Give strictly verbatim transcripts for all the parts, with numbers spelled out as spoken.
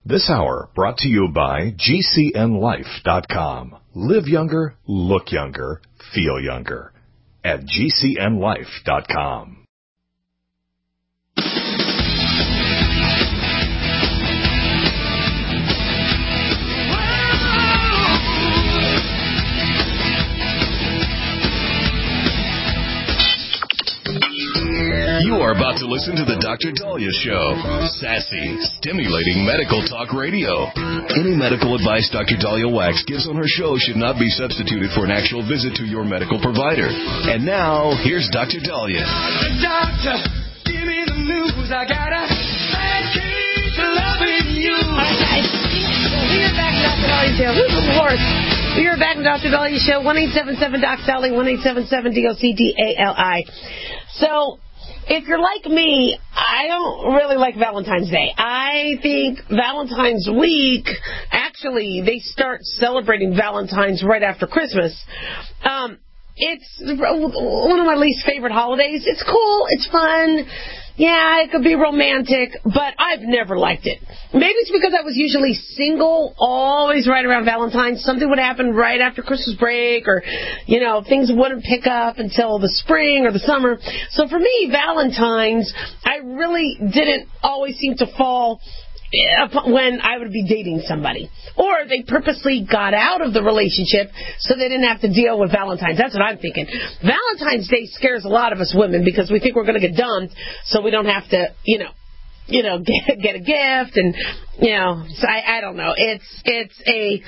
This hour brought to you by G C N life dot com. Live younger, look younger, feel younger at G C N life dot com. You are about to listen to the Doctor Dahlia Show. Sassy, stimulating medical talk radio. Any medical advice Doctor Dahlia Wax gives on her show should not be substituted for an actual visit to your medical provider. And now, here's Doctor Dahlia. Doctor, give me the news. I got a bad case of loving you. All right, guys. We are back in Doctor Dahlia Show. Who's the horse? We are back in Doctor Dahlia Show. one eight seven seven doc Dali, one eight seven seven D O C D A L I. So, if you're like me, I don't really like Valentine's Day. I think Valentine's week, actually, they start celebrating Valentine's right after Christmas. Um, it's one of my least favorite holidays. It's cool. It's fun. Yeah, it could be romantic, but I've never liked it. Maybe it's because I was usually single, always right around Valentine's. Something would happen right after Christmas break, or, you know, things wouldn't pick up until the spring or the summer. So for me, Valentine's, I really didn't always seem to fall when I would be dating somebody. Or they purposely got out of the relationship so they didn't have to deal with Valentine's. That's what I'm thinking. Valentine's Day scares a lot of us women because we think we're going to get dumped so we don't have to, you know, you know, get, get a gift. And, you know, so I, I don't know. It's, it's a,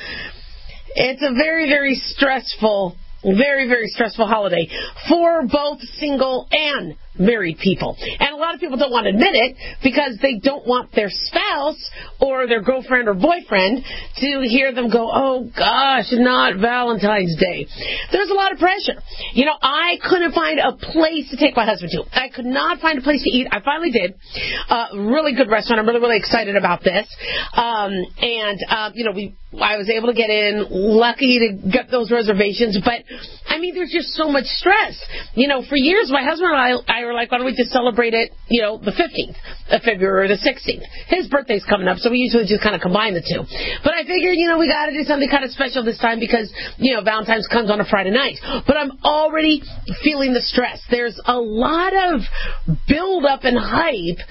it's a very, very stressful Very, very stressful holiday for both single and married people. And a lot of people don't want to admit it because they don't want their spouse or their girlfriend or boyfriend to hear them go, oh, gosh, not Valentine's Day. There's a lot of pressure. You know, I couldn't find a place to take my husband to. I could not find a place to eat. I finally did. A uh, really good restaurant. I'm really, really excited about this. Um, and, uh, you know, we I was able to get in, lucky to get those reservations. But, I mean, there's just so much stress. You know, for years, my husband and I, I were like, why don't we just celebrate it, you know, the fifteenth of February or the sixteenth. His birthday's coming up, so we usually just kind of combine the two. But I figured, you know, we got to do something kind of special this time because, you know, Valentine's comes on a Friday night. But I'm already feeling the stress. There's a lot of build-up and hype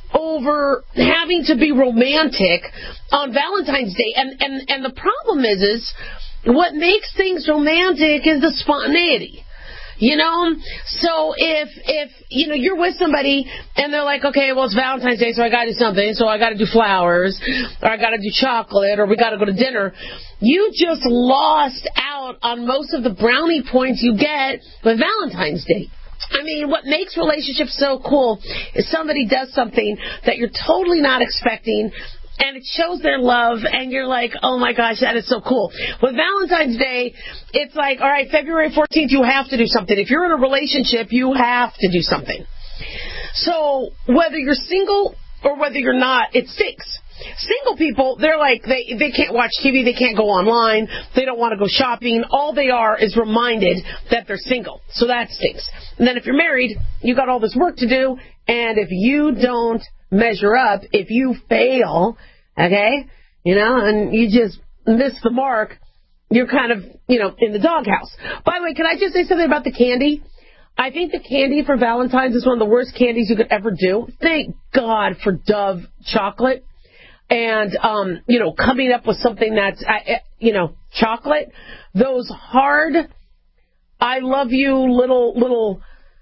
over having to be romantic on Valentine's Day. And, and, and the problem is, is what makes things romantic is the spontaneity. You know, so if, if, you know, you're with somebody and they're like, okay, well, it's Valentine's Day, so I got to do something, so I got to do flowers, or I got to do chocolate, or we got to go to dinner, you just lost out on most of the brownie points you get with Valentine's Day. I mean, what makes relationships so cool is somebody does something that you're totally not expecting, and it shows their love, and you're like, oh my gosh, that is so cool. With Valentine's Day, it's like, all right, February fourteenth, you have to do something. If you're in a relationship, you have to do something. So whether you're single or whether you're not, it stinks. Single people, they're like, they they can't watch T V, they can't go online, they don't want to go shopping. All they are is reminded that they're single. So that stinks. And then if you're married, you got all this work to do, and if you don't measure up, if you fail, okay, you know, and you just miss the mark, you're kind of, you know, in the doghouse. By the way, can I just say something about the candy? I think the candy for Valentine's is one of the worst candies you could ever do. Thank God for Dove chocolate. And, um, you know, coming up with something that's, uh, you know, chocolate. Those hard, I love you little, little,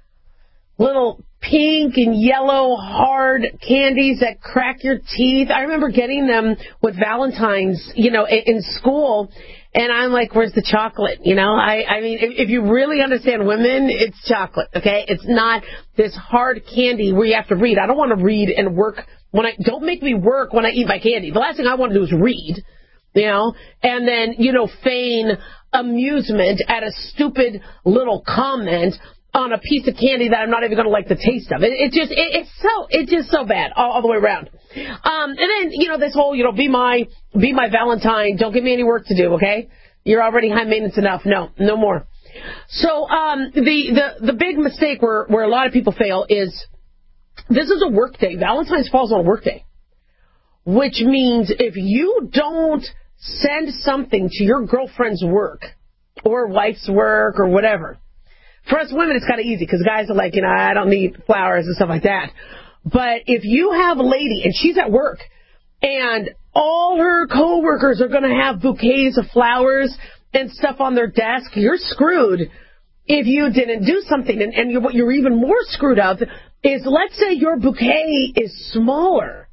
little pink and yellow hard candies that crack your teeth. I remember getting them with Valentine's, you know, in, in school. And I'm like, where's the chocolate? You know, I, I mean, if, if you really understand women, it's chocolate, okay? It's not this hard candy where you have to read. I don't want to read and work when I, don't make me work when I eat my candy. The last thing I want to do is read, you know, and then, you know, feign amusement at a stupid little comment on a piece of candy that I'm not even going to like the taste of. It, it just, it, it's so, it's just so bad all, all the way around. Um, and then, you know, this whole, you know, be my, be my Valentine. Don't give me any work to do, okay? You're already high maintenance enough. No, no more. So, um, the, the, the big mistake where, where a lot of people fail is this is a work day. Valentine's falls on a work day. which means if you don't send something to your girlfriend's work or wife's work or whatever, for us women, it's kind of easy because guys are like, you know, I don't need flowers and stuff like that. But if you have a lady and she's at work and all her coworkers are going to have bouquets of flowers and stuff on their desk, you're screwed if you didn't do something. And, and you're, what you're even more screwed up is, let's say your bouquet is smaller.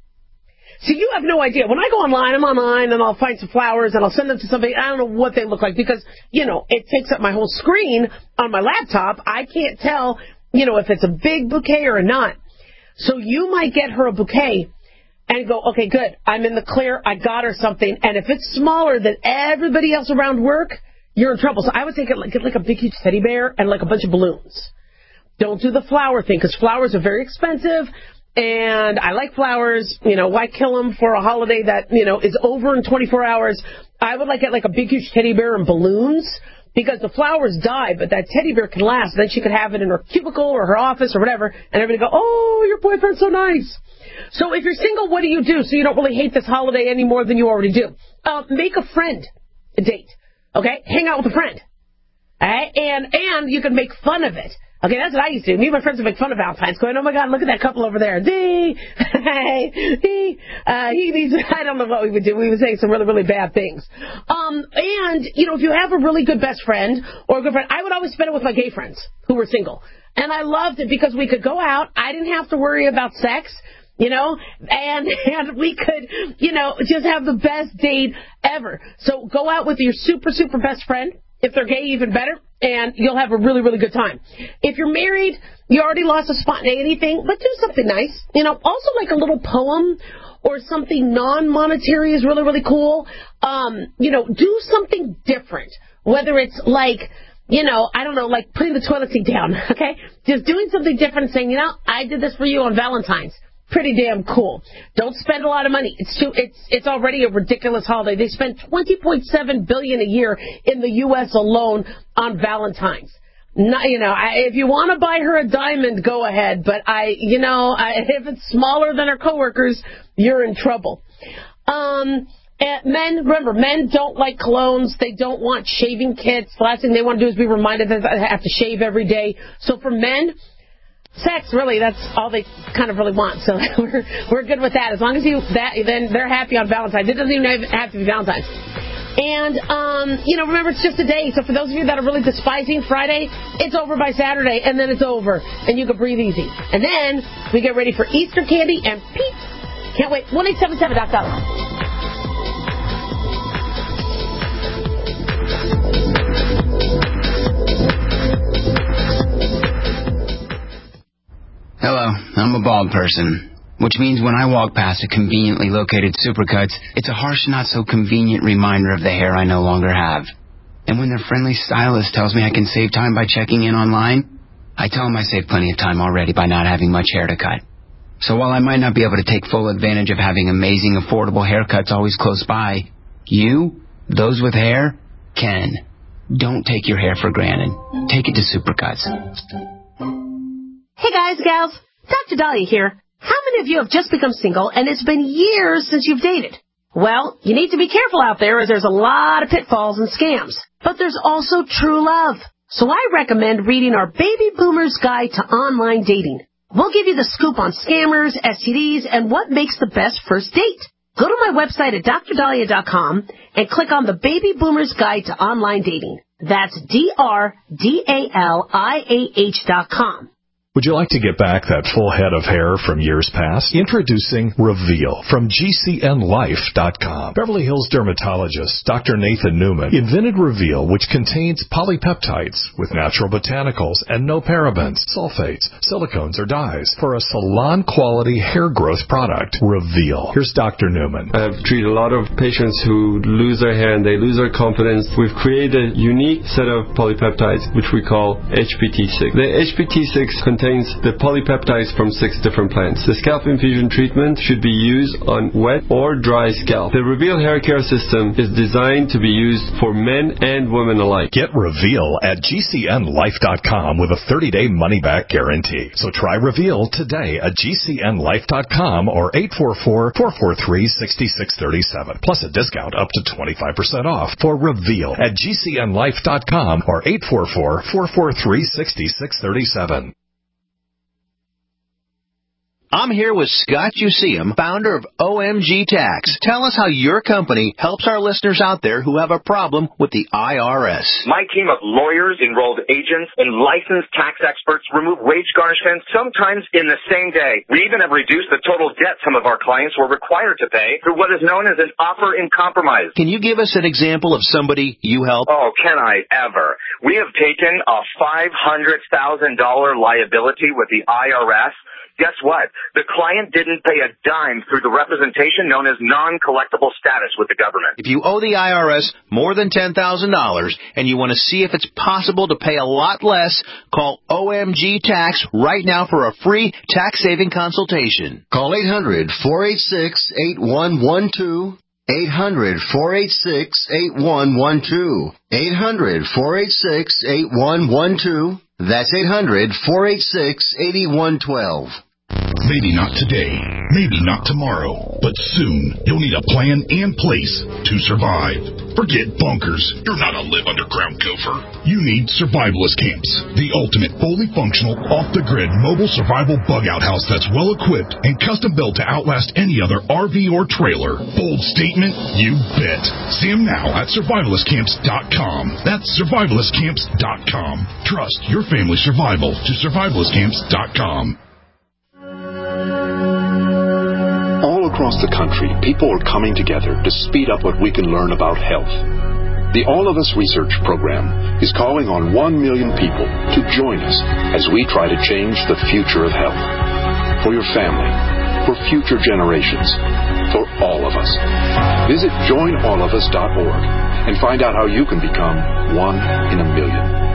So you have no idea. When I go online, I'm online, and I'll find some flowers, and I'll send them to somebody. I don't know what they look like because, you know, it takes up my whole screen on my laptop. I can't tell, you know, if it's a big bouquet or not. So you might get her a bouquet and go, okay, good, I'm in the clear, I got her something. And if it's smaller than everybody else around work, you're in trouble. So I would think it like, get like a big, huge teddy bear and like a bunch of balloons. Don't do the flower thing because flowers are very expensive. And I like flowers, you know, why kill them for a holiday that, you know, is over in twenty-four hours? I would like get like a big, huge teddy bear and balloons because the flowers die, but that teddy bear can last. Then she could have it in her cubicle or her office or whatever, and everybody go, oh, your boyfriend's so nice. So if you're single, what do you do so you don't really hate this holiday any more than you already do? Uh, make a friend date, okay? Hang out with a friend, all right? And, and you can make fun of it. Okay, that's what I used to do. Me and my friends would make fun of Valentine's, going, oh, my God, look at that couple over there. Dee, hey, he, uh, he, these, I don't know what we would do. We would say some really, really bad things. Um, and, you know, if you have a really good best friend or a good friend, I would always spend it with my gay friends who were single. And I loved it because we could go out. I didn't have to worry about sex, you know, and, and we could, you know, just have the best date ever. So go out with your super, super best friend. If they're gay, even better, and you'll have a really, really good time. If you're married, you already lost a spontaneity thing, but do something nice. You know, also like a little poem or something non-monetary is really, really cool. Um, you know, do something different, whether it's like, you know, I don't know, like putting the toilet seat down, okay? Just doing something different and saying, you know, I did this for you on Valentine's. Pretty damn cool. Don't spend a lot of money. It's too, it's it's already a ridiculous holiday. They spend twenty point seven billion dollars a year in the U S alone on Valentine's. Not, you know, I, if you want to buy her a diamond, go ahead. But I, you know, I, if it's smaller than her coworkers, you're in trouble. Um, and men, remember, men don't like colognes. They don't want shaving kits. The last thing they want to do is be reminded that they have to shave every day. So for men, sex, really, that's all they kind of really want. So we're we're good with that. As long as you that, then they're happy on Valentine's. It doesn't even have to be Valentine's. And um, you know, remember, it's just a day. So for those of you that are really despising Friday, it's over by Saturday, and then it's over, and you can breathe easy. And then we get ready for Easter candy and Pete. Can't wait. one eight seven seven Doc Dollar. Hello, I'm a bald person, which means when I walk past a conveniently located Supercuts, it's a harsh, not-so-convenient reminder of the hair I no longer have. And when their friendly stylist tells me I can save time by checking in online, I tell them I saved plenty of time already by not having much hair to cut. So while I might not be able to take full advantage of having amazing, affordable haircuts always close by, you, those with hair, can. Don't take your hair for granted. Take it to Supercuts. Hey guys, gals, Doctor Dahlia here. How many of you have just become single and it's been years since you've dated? Well, you need to be careful out there as there's a lot of pitfalls and scams. But there's also true love. So I recommend reading our Baby Boomer's Guide to Online Dating. We'll give you the scoop on scammers, S T Ds, and what makes the best first date. Go to my website at dr dahlia dot com and click on the Baby Boomer's Guide to Online Dating. That's D R D A L I A H dot com. Would you like to get back that full head of hair from years past? Introducing Reveal from G C N life dot com. Beverly Hills dermatologist Doctor Nathan Newman invented Reveal, which contains polypeptides with natural botanicals and no parabens, sulfates, silicones, or dyes for a salon-quality hair growth product. Reveal. Here's Doctor Newman. I've treated a lot of patients who lose their hair and they lose their confidence. We've created a unique set of polypeptides, which we call H P T six. The H P T six contains contains the polypeptides from six different plants. The scalp infusion treatment should be used on wet or dry scalp. The Reveal Hair Care System is designed to be used for men and women alike. Get Reveal at G C N life dot com with a thirty-day money-back guarantee. So try Reveal today at G C N life dot com or eight four four, four four three, six six three seven, plus a discount up to twenty-five percent off for Reveal at G C N life dot com or eight four four, four four three, six six three seven. I'm here with Scott Useum, founder of O M G Tax. Tell us how your company helps our listeners out there who have a problem with the I R S. My team of lawyers, enrolled agents, and licensed tax experts remove wage garnishments sometimes in the same day. We even have reduced the total debt some of our clients were required to pay through what is known as an offer in compromise. Can you give us an example of somebody you help? Oh, can I ever? We have taken a five hundred thousand dollars liability with the I R S. Guess what? The client didn't pay a dime through the representation known as non-collectible status with the government. If you owe the I R S more than ten thousand dollars and you want to see if it's possible to pay a lot less, call O M G Tax right now for a free tax-saving consultation. Call eight hundred, four eight six, eight one one two. eight hundred, four eight six, eight one one two. eight hundred, four eight six, eight one one two. That's eight hundred, four eight six, eight one one two. Maybe not today, maybe not tomorrow, but soon you'll need a plan and place to survive. Forget bunkers. You're not a live underground gopher. You need survivalist camps, the ultimate fully functional, off-the-grid mobile survival bug-out house that's well-equipped and custom-built to outlast any other R V or trailer. Bold statement? You bet. See them now at survivalist camps dot com. That's survivalist camps dot com. Trust your family's survival to survivalist camps dot com. All across the country, people are coming together to speed up what we can learn about health. The All of Us Research Program is calling on one million people to join us as we try to change the future of health. For your family, for future generations, for all of us. Visit join all of us dot org and find out how you can become one in a million.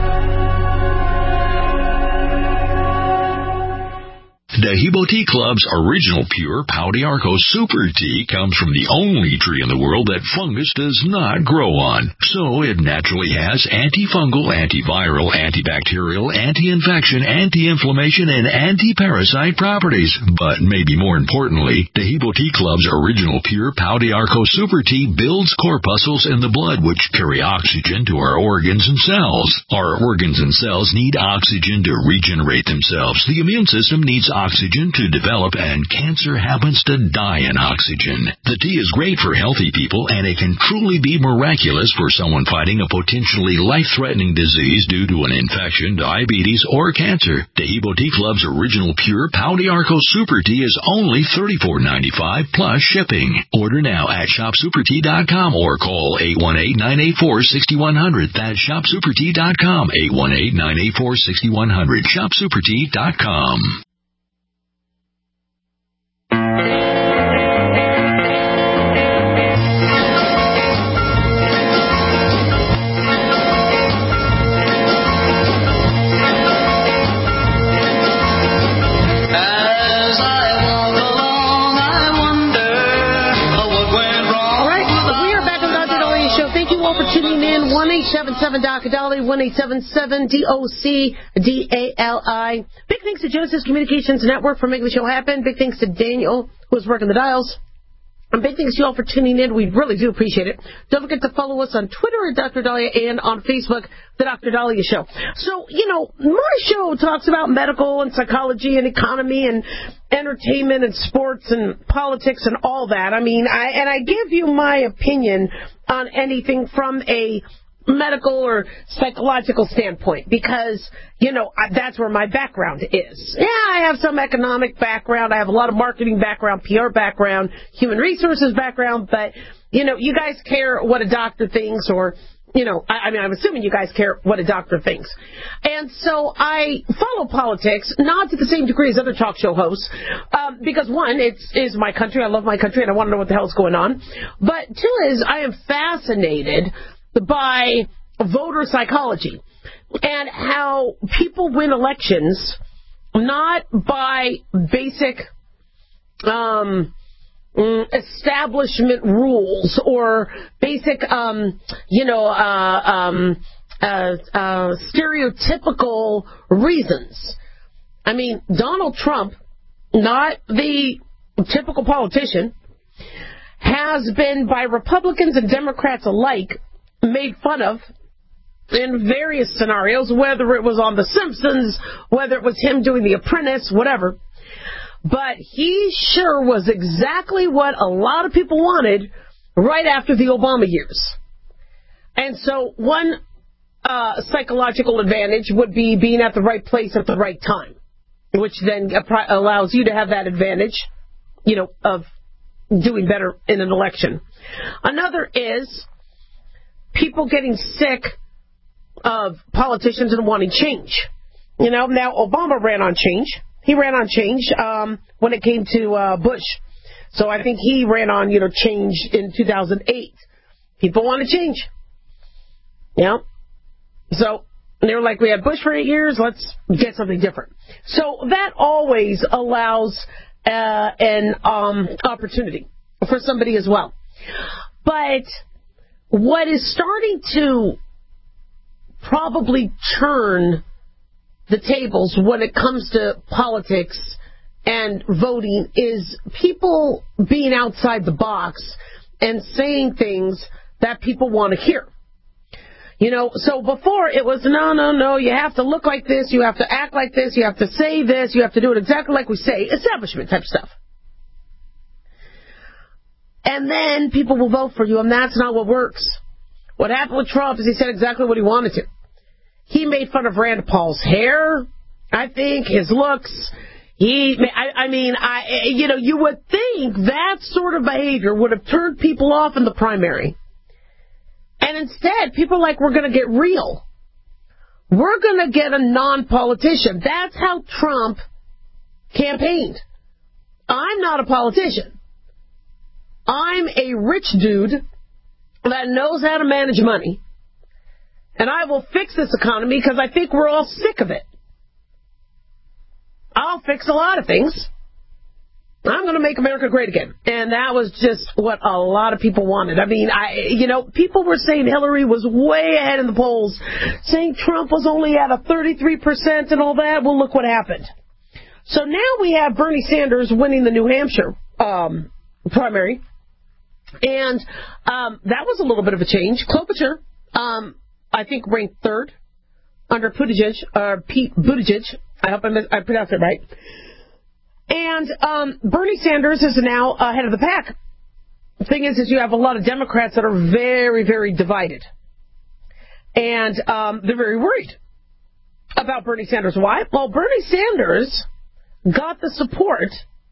Dahibo Tea Club's original pure Pau d'Arco Super Tea comes from the only tree in the world that fungus does not grow on. So it naturally has antifungal, antiviral, antibacterial, anti-infection, anti-inflammation, and anti-parasite properties. But maybe more importantly, Dahibo Tea Club's original pure Pau d'Arco Super Tea builds corpuscles in the blood which carry oxygen to our organs and cells. Our organs and cells need oxygen to regenerate themselves. The immune system needs oxygen oxygen to develop, and cancer happens to die in oxygen. The tea is great for healthy people, and it can truly be miraculous for someone fighting a potentially life-threatening disease due to an infection, diabetes, or cancer. Dahibo Tea Club's original pure Pau d'Arco Super Tea is only thirty-four dollars and ninety-five cents plus shipping. Order now at shop super tea dot com or call eight one eight, nine eight four, six one zero zero. That's shop super tea dot com, eight one eight, nine eight four, six one zero zero. shop super tea dot com. one eight seven seven D O C Dolly, one eight seven seven D O C D A L I. Big thanks to Genesis Communications Network for making the show happen. Big thanks to Daniel, who's working the dials. And big thanks to you all for tuning in. We really do appreciate it. Don't forget to follow us on Twitter at Doctor Dahlia and on Facebook, The Doctor Dahlia Show. So, you know, my show talks about medical and psychology and economy and entertainment and sports and politics and all that. I mean, I and I give you my opinion on anything from a medical or psychological standpoint because, you know, that's where my background is. Yeah, I have some economic background. I have a lot of marketing background, P R background, human resources background. But, you know, you guys care what a doctor thinks or, you know, I, I mean, I'm assuming you guys care what a doctor thinks. And so I follow politics, not to the same degree as other talk show hosts, um, because, one, it's is my country. I love my country, and I want to know what the hell's going on. But, two, is I am fascinated by voter psychology and how people win elections not by basic um, establishment rules or basic, um, you know, uh, um, uh, uh, stereotypical reasons. I mean, Donald Trump, not the typical politician, has been by Republicans and Democrats alike made fun of in various scenarios, whether it was on The Simpsons, whether it was him doing The Apprentice, whatever. But he sure was exactly what a lot of people wanted right after the Obama years. And so one uh, psychological advantage would be being at the right place at the right time, which then allows you to have that advantage, you know, of doing better in an election. Another is people getting sick of politicians and wanting change. You know, now Obama ran on change. He ran on change um, when it came to uh, Bush. So I think he ran on, you know, change in two thousand eight. People want to change. Yeah. So they were like, we had Bush for eight years, let's get something different. So that always allows uh, an um, opportunity for somebody as well. But what is starting to probably turn the tables when it comes to politics and voting is people being outside the box and saying things that people want to hear. You know, so before it was, no, no, no, you have to look like this, you have to act like this, you have to say this, you have to do it exactly like we say, establishment type stuff. And then people will vote for you, and that's not what works. What happened with Trump is he said exactly what he wanted to. He made fun of Rand Paul's hair, I think, his looks. He, I, I mean, I, you know, you would think that sort of behavior would have turned people off in the primary. And instead, people are like, we're going to get real. We're going to get a non-politician. That's how Trump campaigned. I'm not a politician. I'm a rich dude that knows how to manage money. And I will fix this economy because I think we're all sick of it. I'll fix a lot of things. I'm going to make America great again. And that was just what a lot of people wanted. I mean, I, you know, people were saying Hillary was way ahead in the polls, saying Trump was only at a thirty-three percent and all that. Well, look what happened. So now we have Bernie Sanders winning the New Hampshire um, primary. And um, that was a little bit of a change. Klobuchar, um, I think, ranked third under Buttigieg, or Pete Buttigieg. I hope I, mis- I pronounced it right. And um, Bernie Sanders is now ahead of the pack. The thing is, is you have a lot of Democrats that are very, very divided. And um, they're very worried about Bernie Sanders. Why? Well, Bernie Sanders got the support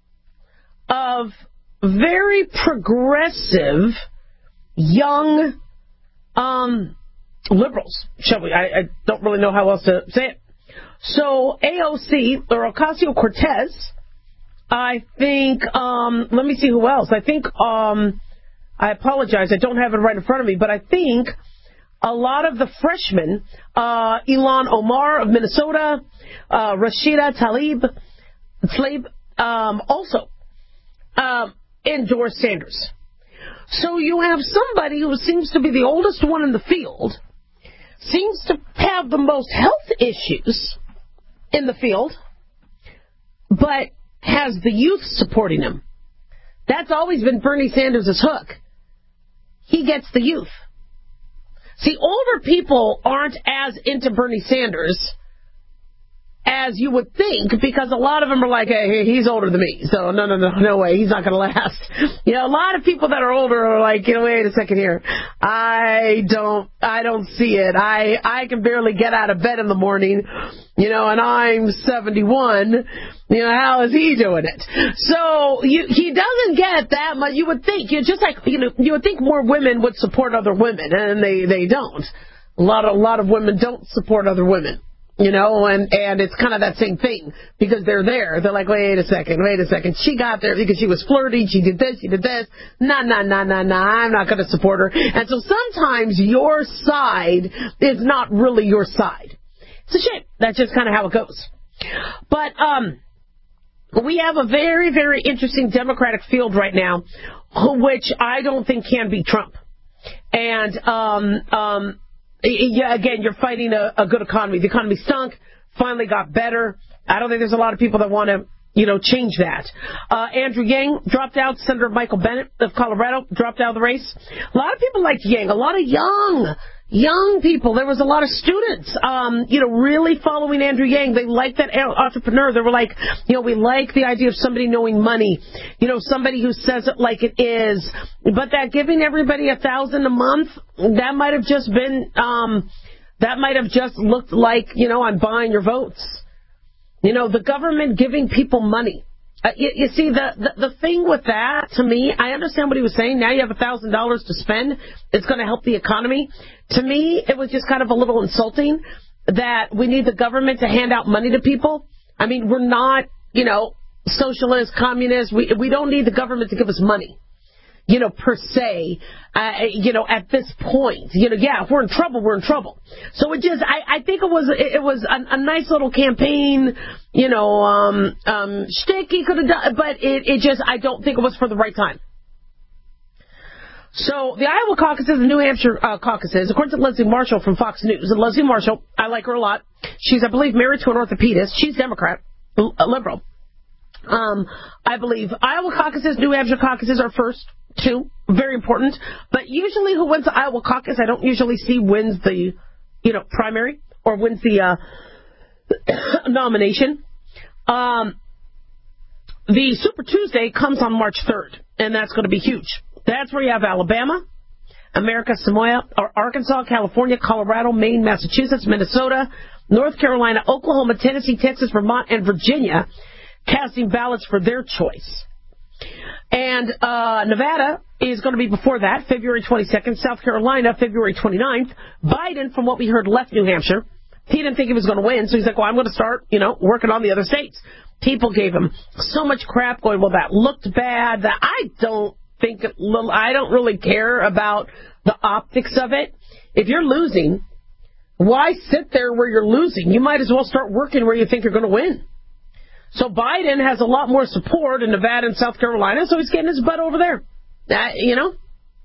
of very progressive, young um, liberals, shall we? I, I don't really know how else to say it. So A O C, or Ocasio-Cortez, I think, um, let me see who else. I think, um, I apologize, I don't have it right in front of me, but I think a lot of the freshmen, uh, Ilhan Omar of Minnesota, uh, Rashida Tlaib, Tlaib um, also um, endorsed Sanders. So you have somebody who seems to be the oldest one in the field, seems to have the most health issues in the field, but has the youth supporting him. That's always been Bernie Sanders' hook. He gets the youth. See, older people aren't as into Bernie Sanders as you would think, because a lot of them are like, hey, he's older than me, so no, no, no, no way, he's not going to last. You know, a lot of people that are older are like, you know, wait a second here, I don't, I don't see it. I, I can barely get out of bed in the morning, you know, and I'm seventy-one. You know, how is he doing it? So you, he doesn't get that much. You would think, you just like, you know, you would think more women would support other women, and they, they don't. A lot of, a lot of women don't support other women. You know, and, and it's kind of that same thing, because they're there. They're like, wait a second, wait a second. She got there because she was flirty. She did this, she did this. Nah, nah, nah, nah, nah. I'm not going to support her. And so sometimes your side is not really your side. It's a shame. That's just kind of how it goes. But um, we have a very, very interesting Democratic field right now, which I don't think can beat Trump. And, um, um, yeah, again, you're fighting a, a good economy. The economy stunk, finally got better. I don't think there's a lot of people that want to, you know, change that. Uh, Andrew Yang dropped out. Senator Michael Bennet of Colorado dropped out of the race. A lot of people liked Yang. A lot of young, young people. There was a lot of students, um, you know, really following Andrew Yang. They liked that entrepreneur. They were like, you know, we like the idea of somebody knowing money, you know, somebody who says it like it is. But that giving everybody a thousand a month, that might have just been, um, that might have just looked like, you know, I'm buying your votes. You know, the government giving people money. Uh, you, you see, the, the the thing with that, to me, I understand what he was saying. Now you have one thousand dollars to spend. It's going to help the economy. To me, it was just kind of a little insulting that we need the government to hand out money to people. I mean, we're not, you know, socialist, communist. We, we don't need the government to give us money, you know, per se, uh, you know, at this point. You know, yeah, if we're in trouble, we're in trouble. So it just, I, I think it was it was a, a nice little campaign, you know, um, um, shtick he could have done, but it, it just, I don't think it was for the right time. So the Iowa caucuses and New Hampshire uh, caucuses, according to Leslie Marshall from Fox News, and Leslie Marshall, I like her a lot. She's, I believe, married to an orthopedist. She's Democrat, a liberal. Um, I believe Iowa caucuses, New Hampshire caucuses are first. Two, very important. But usually who wins the Iowa caucus, I don't usually see wins the, you know, primary or wins the uh, nomination. Um, the Super Tuesday comes on March third, and that's going to be huge. That's where you have Alabama, America, Samoa, or Arkansas, California, Colorado, Maine, Massachusetts, Minnesota, North Carolina, Oklahoma, Tennessee, Texas, Vermont, and Virginia casting ballots for their choice. And uh, Nevada is going to be before that, February twenty-second. South Carolina, February twenty-ninth. Biden, from what we heard, left New Hampshire. He didn't think he was going to win, so he's like, well, I'm going to start, you know, working on the other states. People gave him so much crap going, well, that looked bad. That I don't think, it, I don't really care about the optics of it. If you're losing, why sit there where you're losing? You might as well start working where you think you're going to win. So Biden has a lot more support in Nevada and South Carolina, so he's getting his butt over there. Uh, you know?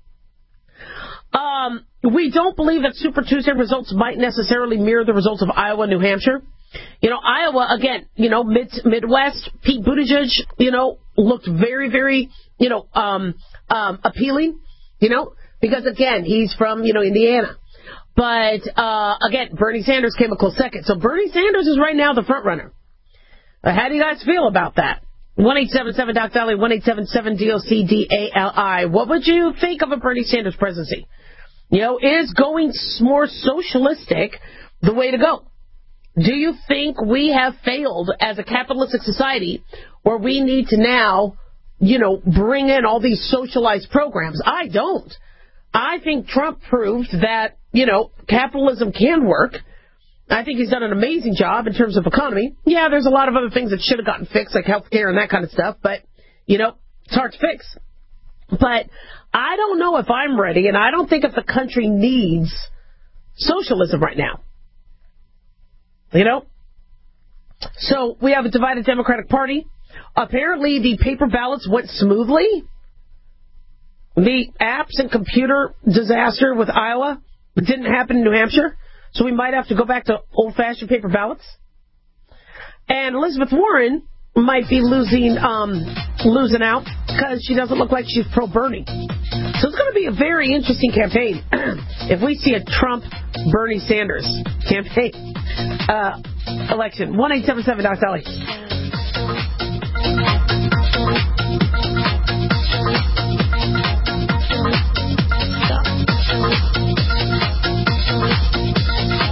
Um, we don't believe that Super Tuesday results might necessarily mirror the results of Iowa and New Hampshire. You know, Iowa, again, you know, mid Midwest, Pete Buttigieg, you know, looked very, very, you know, um, um, appealing, you know, because, again, he's from, you know, Indiana. But, uh, again, Bernie Sanders came a close second. So Bernie Sanders is right now the front runner. How do you guys feel about that? one eight seven seven Doc Dali, one eight seven seven D O C D A L I. What would you think of a Bernie Sanders presidency? You know, is going more socialistic the way to go? Do you think we have failed as a capitalistic society where we need to now, you know, bring in all these socialized programs? I don't. I think Trump proved that, you know, capitalism can work. I think he's done an amazing job in terms of economy. Yeah, there's a lot of other things that should have gotten fixed, like health care and that kind of stuff, but, you know, it's hard to fix. But I don't know if I'm ready, and I don't think if the country needs socialism right now. You know? So we have a divided Democratic Party. Apparently the paper ballots went smoothly. The apps and computer disaster with Iowa didn't happen in New Hampshire. So we might have to go back to old-fashioned paper ballots. And Elizabeth Warren might be losing um, losing out because she doesn't look like she's pro-Bernie. So it's going to be a very interesting campaign if we see a Trump-Bernie Sanders campaign uh, election. one eight seven seven Doc Dali.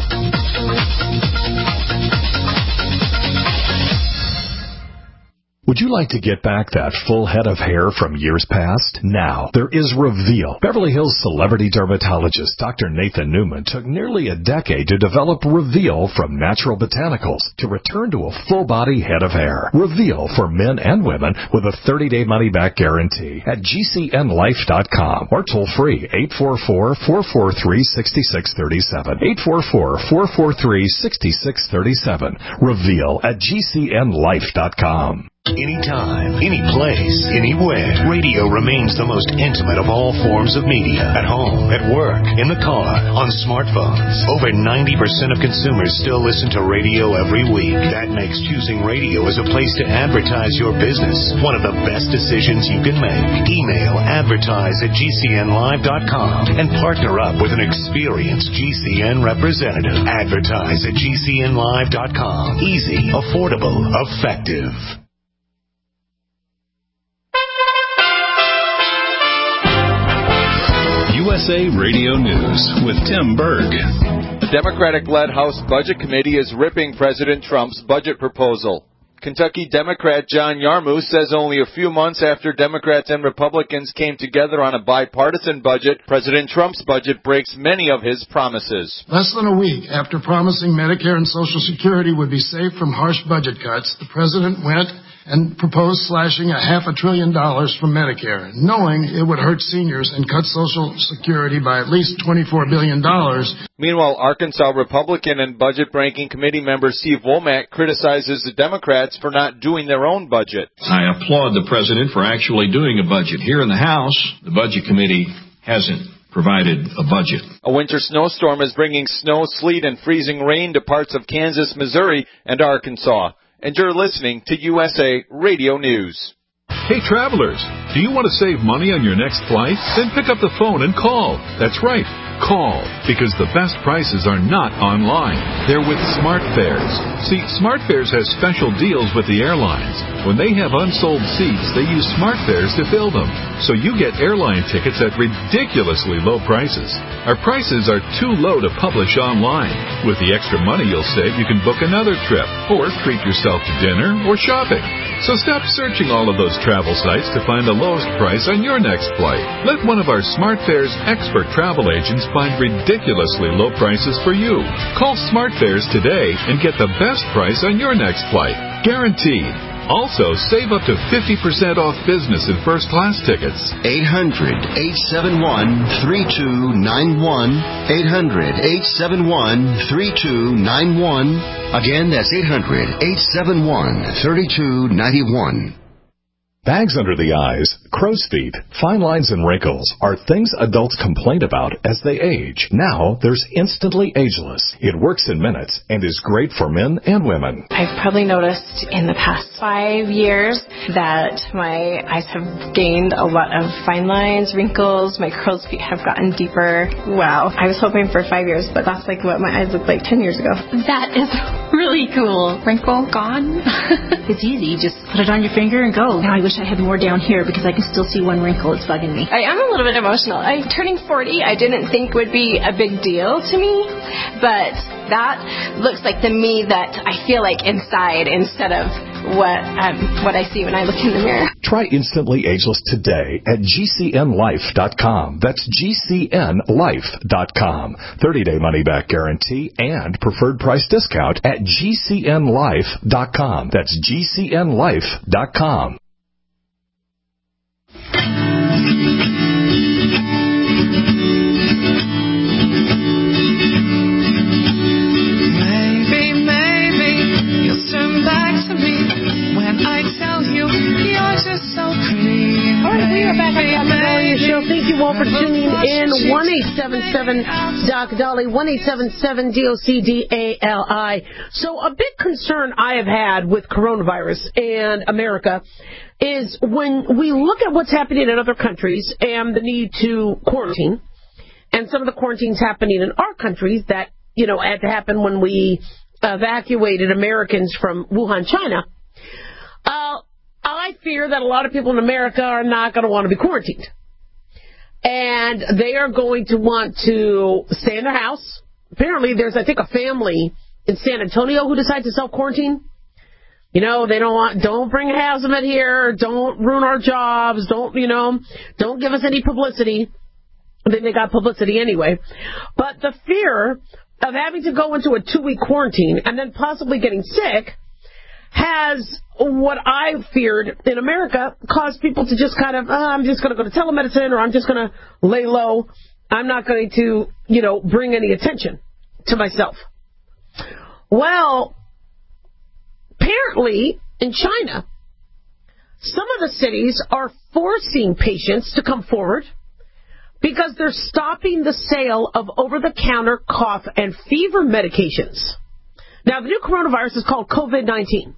Would Would you like to get back that full head of hair from years past? Now, there is Reveal. Beverly Hills celebrity dermatologist Doctor Nathan Newman took nearly a decade to develop Reveal from natural botanicals to return to a full-body head of hair. Reveal for men and women with a thirty-day money-back guarantee at G C N life dot com or toll-free eight four four, four four three, six six three seven. eight four four, four four three, six six three seven. Reveal at G C N life dot com. Anytime, any place, anywhere. Radio remains the most intimate of all forms of media. At home, at work, in the car, on smartphones. Over ninety percent of consumers still listen to radio every week. That makes choosing radio as a place to advertise your business one of the best decisions you can make. Email advertise at G C N live dot com and partner up with an experienced G C N representative. Advertise at G C N live dot com. Easy, affordable, effective. U S A Radio News with Tim Berg. The Democratic-led House Budget Committee is ripping President Trump's budget proposal. Kentucky Democrat John Yarmuth says only a few months after Democrats and Republicans came together on a bipartisan budget, President Trump's budget breaks many of his promises. Less than a week after promising Medicare and Social Security would be safe from harsh budget cuts, the president went and proposed slashing a half a trillion dollars from Medicare, knowing it would hurt seniors and cut Social Security by at least twenty-four billion dollars. Meanwhile, Arkansas Republican and Budget Ranking Committee member Steve Womack criticizes the Democrats for not doing their own budget. I applaud the president for actually doing a budget. Here in the House, the Budget Committee hasn't provided a budget. A winter snowstorm is bringing snow, sleet, and freezing rain to parts of Kansas, Missouri, and Arkansas. And you're listening to U S A Radio News. Hey, travelers, do you want to save money on your next flight? Then pick up the phone and call. That's right, call, because the best prices are not online. They're with SmartFares. See, SmartFares has special deals with the airlines. When they have unsold seats, they use SmartFares to fill them. So you get airline tickets at ridiculously low prices. Our prices are too low to publish online. With the extra money you'll save, you can book another trip or treat yourself to dinner or shopping. So stop searching all of those travel sites to find the lowest price on your next flight. Let one of our SmartFares expert travel agents find ridiculously low prices for you. Call SmartFares today and get the best price on your next flight. Guaranteed. Also, save up to fifty percent off business and first-class tickets. eight hundred, eight seven one, three two nine one. eight hundred, eight seven one, three two nine one. Again, that's eight hundred, eight seven one, three two nine one. Bags under the eyes, crow's feet, fine lines and wrinkles are things adults complain about as they age. Now, there's Instantly Ageless. It works in minutes and is great for men and women. I've probably noticed in the past five years that my eyes have gained a lot of fine lines, wrinkles, my crow's feet have gotten deeper. Wow. I was hoping for five years, but that's like what my eyes looked like ten years ago. That is really cool. Wrinkle gone. It's easy. You just put it on your finger and go. Now I wish I had more down here because I can still see one wrinkle. It's bugging me. I am a little bit emotional. I turning forty, I didn't think would be a big deal to me, but that looks like the me that I feel like inside instead of what um, what I see when I look in the mirror. Try Instantly Ageless today at G C N life dot com. That's G C N life dot com. thirty-day money-back guarantee and preferred price discount at G C N life dot com. That's G C N life dot com. Maybe, maybe you'll turn back to me when I tell you you're just so pretty. All right, we are back on the Doctor Dahlia Show. Thank you all for tuning in. one eight seven seven Doc Dolly, one eight seven seven D O C D A L I. So a big concern I have had with coronavirus and America is when we look at what's happening in other countries and the need to quarantine, and some of the quarantines happening in our countries that, you know, had to happen when we evacuated Americans from Wuhan, China. Uh, I fear that a lot of people in America are not going to want to be quarantined. And they are going to want to stay in their house. Apparently, there's, I think, a family in San Antonio who decided to self-quarantine. You know, they don't want, don't bring hazmat here, don't ruin our jobs, don't, you know, don't give us any publicity. Then they got publicity anyway. But the fear of having to go into a two-week quarantine and then possibly getting sick has, what I feared in America, caused people to just kind of, oh, I'm just going to go to telemedicine, or I'm just going to lay low. I'm not going to, you know, bring any attention to myself. Well, apparently in China, some of the cities are forcing patients to come forward because they're stopping the sale of over-the-counter cough and fever medications. Now, the new coronavirus is called COVID nineteen.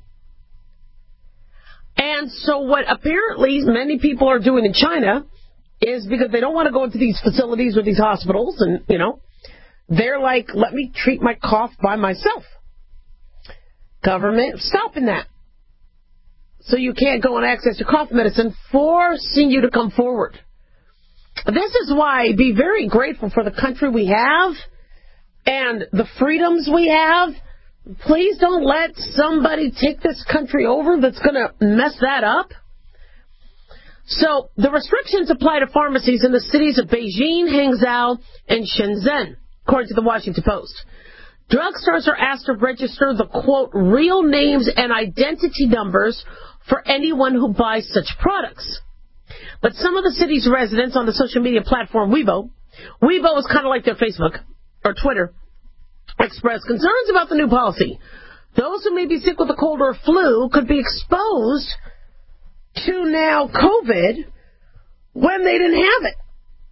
And so what apparently many people are doing in China is, because they don't want to go into these facilities or these hospitals, and, you know, they're like, let me treat my cough by myself. Government stopping that. So you can't go and access your cough medicine, forcing you to come forward. This is why be very grateful for the country we have and the freedoms we have. Please don't let somebody take this country over that's going to mess that up. So the restrictions apply to pharmacies in the cities of Beijing, Hangzhou, and Shenzhen, according to the Washington Post. Drugstores are asked to register the, quote, real names and identity numbers for anyone who buys such products. But some of the city's residents on the social media platform Weibo, Weibo is kind of like their Facebook or Twitter, expressed concerns about the new policy. Those who may be sick with a cold or flu could be exposed to now COVID when they didn't have it.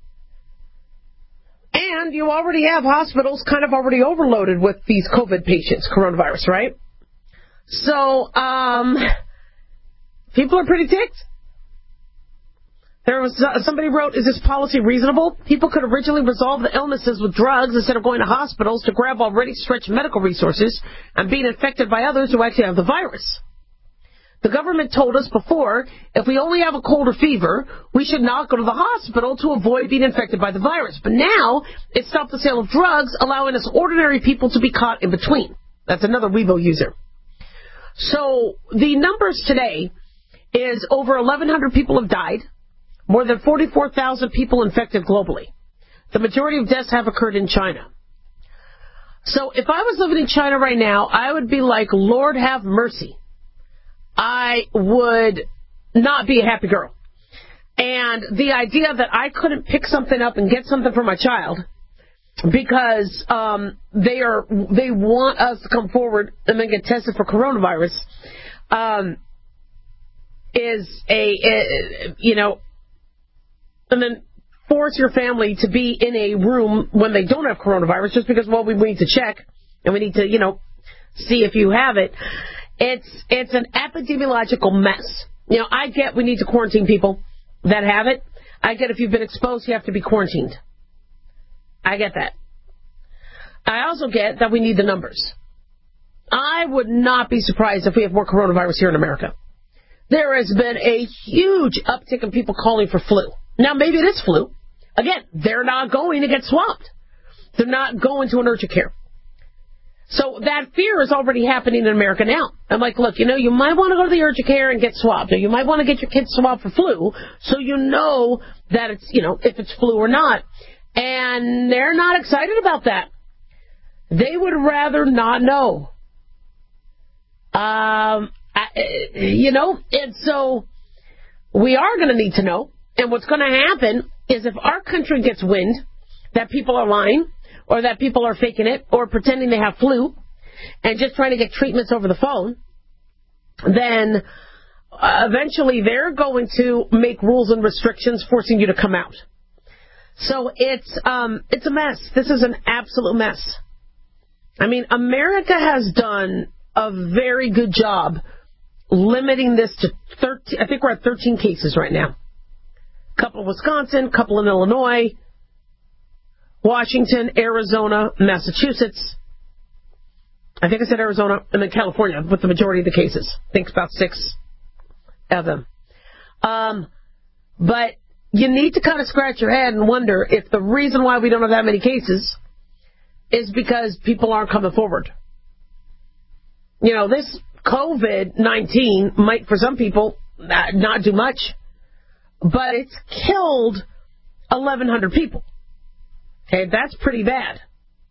And you already have hospitals kind of already overloaded with these COVID patients, coronavirus, right? So, um, people are pretty ticked. There was uh, somebody wrote, is this policy reasonable? People could originally resolve the illnesses with drugs instead of going to hospitals to grab already stretched medical resources and being infected by others who actually have the virus. The government told us before, if we only have a cold or fever, we should not go to the hospital to avoid being infected by the virus. But now, it stopped the sale of drugs, allowing us ordinary people to be caught in between. That's another Weibo user. So, the numbers today is over eleven hundred people have died. More than forty-four thousand people infected globally. The majority of deaths have occurred in China. So if I was living in China right now, I would be like, Lord have mercy. I would not be a happy girl. And the idea that I couldn't pick something up and get something for my child because um, they are they want us to come forward and then get tested for coronavirus um, is a, a, you know, and then force your family to be in a room when they don't have coronavirus just because, well, we need to check and we need to, you know, see if you have it. It's it's an epidemiological mess. You know, I get we need to quarantine people that have it. I get if you've been exposed, you have to be quarantined. I get that. I also get that we need the numbers. I would not be surprised if we have more coronavirus here in America. There has been a huge uptick in people calling for flu. Now, maybe it is flu. Again, they're not going to get swabbed. They're not going to an urgent care. So that fear is already happening in America now. I'm like, look, you know, you might want to go to the urgent care and get swabbed, or you might want to get your kids swabbed for flu, so you know that it's, you know, if it's flu or not. And they're not excited about that. They would rather not know. Um, I, you know, and so we are going to need to know. And what's going to happen is if our country gets wind that people are lying, or that people are faking it, or pretending they have flu, and just trying to get treatments over the phone, then uh, eventually they're going to make rules and restrictions forcing you to come out. So it's um, it's a mess. This is an absolute mess. I mean, America has done a very good job limiting this to thirteen. I think we're at thirteen cases right now. A couple in Wisconsin, couple in Illinois, Washington, Arizona, Massachusetts. I think I said Arizona, and then California with the majority of the cases. I think about six of them. Um, but you need to kind of scratch your head and wonder if the reason why we don't have that many cases is because people aren't coming forward. You know, this COVID nineteen might, for some people, not, not do much, but it's killed eleven hundred people. Okay, that's pretty bad.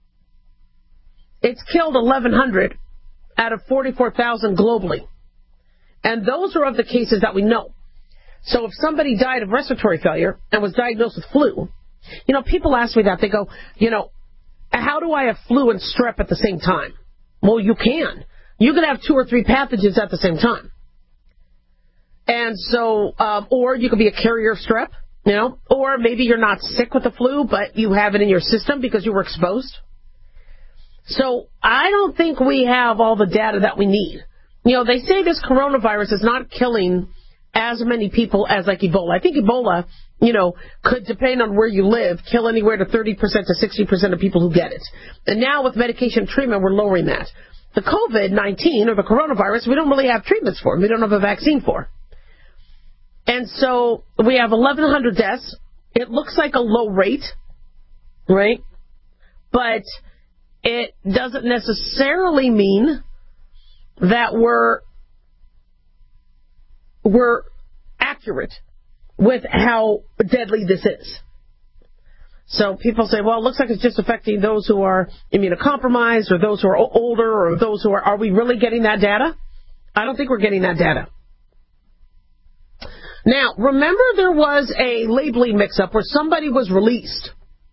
It's killed eleven hundred out of forty-four thousand globally. And those are of the cases that we know. So if somebody died of respiratory failure and was diagnosed with flu, you know, people ask me that. They go, you know, how do I have flu and strep at the same time? Well, you can. You can have two or three pathogens at the same time. And so, um, or you could be a carrier of strep, you know, or maybe you're not sick with the flu, but you have it in your system because you were exposed. So I don't think we have all the data that we need. You know, they say this coronavirus is not killing as many people as like Ebola. I think Ebola, you know, could, depending on where you live, kill anywhere to thirty percent to sixty percent of people who get it. And now with medication treatment, we're lowering that. The COVID nineteen, or the coronavirus, we don't really have treatments for. We don't have a vaccine for. And so we have eleven hundred deaths. It looks like a low rate, right? But it doesn't necessarily mean that we're we're accurate with how deadly this is. So people say, well, it looks like it's just affecting those who are immunocompromised or those who are older or those who are, are we really getting that data? I don't think we're getting that data. Now, remember there was a labeling mix-up where somebody was released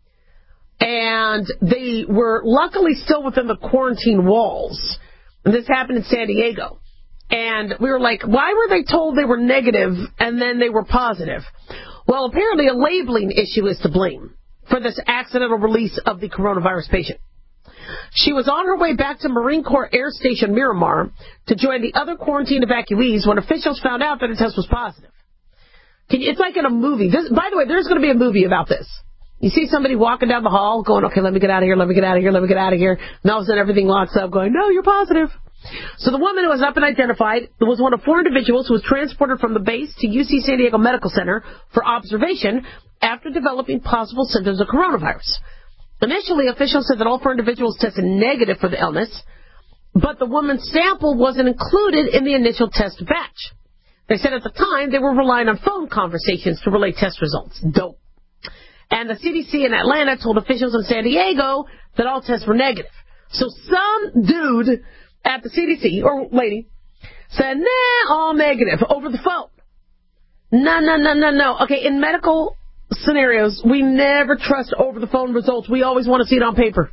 and they were luckily still within the quarantine walls. And this happened in San Diego. And we were like, why were they told they were negative and then they were positive? Well, apparently a labeling issue is to blame for this accidental release of the coronavirus patient. She was on her way back to Marine Corps Air Station Miramar to join the other quarantined evacuees when officials found out that her test was positive. It's like in a movie. This, by the way, there's going to be a movie about this. You see somebody walking down the hall going, okay, let me get out of here, let me get out of here, let me get out of here. And all of a sudden everything locks up going, no, you're positive. So the woman who was up and identified was one of four individuals who was transported from the base to U C San Diego Medical Center for observation after developing possible symptoms of coronavirus. Initially, officials said that all four individuals tested negative for the illness, but the woman's sample wasn't included in the initial test batch. They said at the time they were relying on phone conversations to relay test results. Dope. And the C D C in Atlanta told officials in San Diego that all tests were negative. So some dude at the C D C, or lady, said, nah, all negative, over the phone. No, no, no, no, no. Okay, in medical scenarios, we never trust over-the-phone results. We always want to see it on paper.